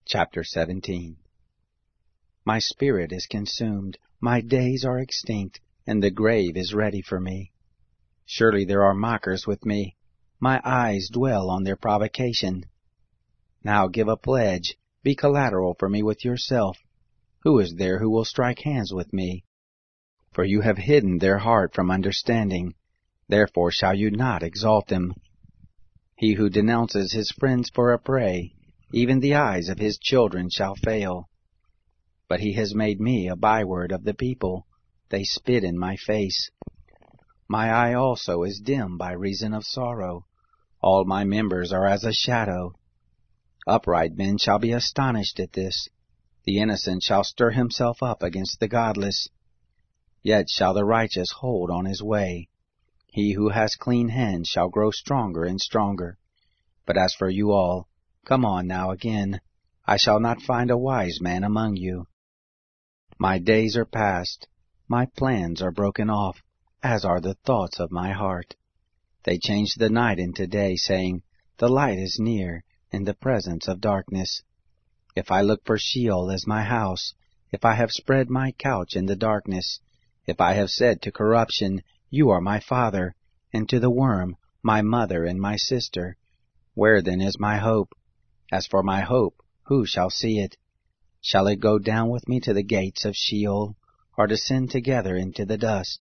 Chapter 17. My spirit is consumed, my days are extinct, and the grave is ready for me. Surely there are mockers with me, my eyes dwell on their provocation. Now give a pledge, be collateral for me with yourself. Who is there who will strike hands with me? For you have hidden their heart from understanding, therefore shall you not exalt them. He who denounces his friends for a prey, even the eyes of his children shall fail. But he has made me a byword of the people, they spit in my face. My eye also is dim by reason of sorrow, all my members are as a shadow. Upright men shall be astonished at this, the innocent shall stir himself up against the godless. Yet shall the righteous hold on his way, he who has clean hands shall grow stronger and stronger. But as for you all, come on now again, I shall not find a wise man among you. My days are past, my plans are broken off, as are the thoughts of my heart. They change the night into day, saying, the light is near, in the presence of darkness. If I look for Sheol as my house, if I have spread my couch in the darkness, if I have said to corruption, you are my father, and to the worm, my mother and my sister, where then is my hope? As for my hope, who shall see it? Shall it go down with me to the gates of Sheol, or descend together into the dust?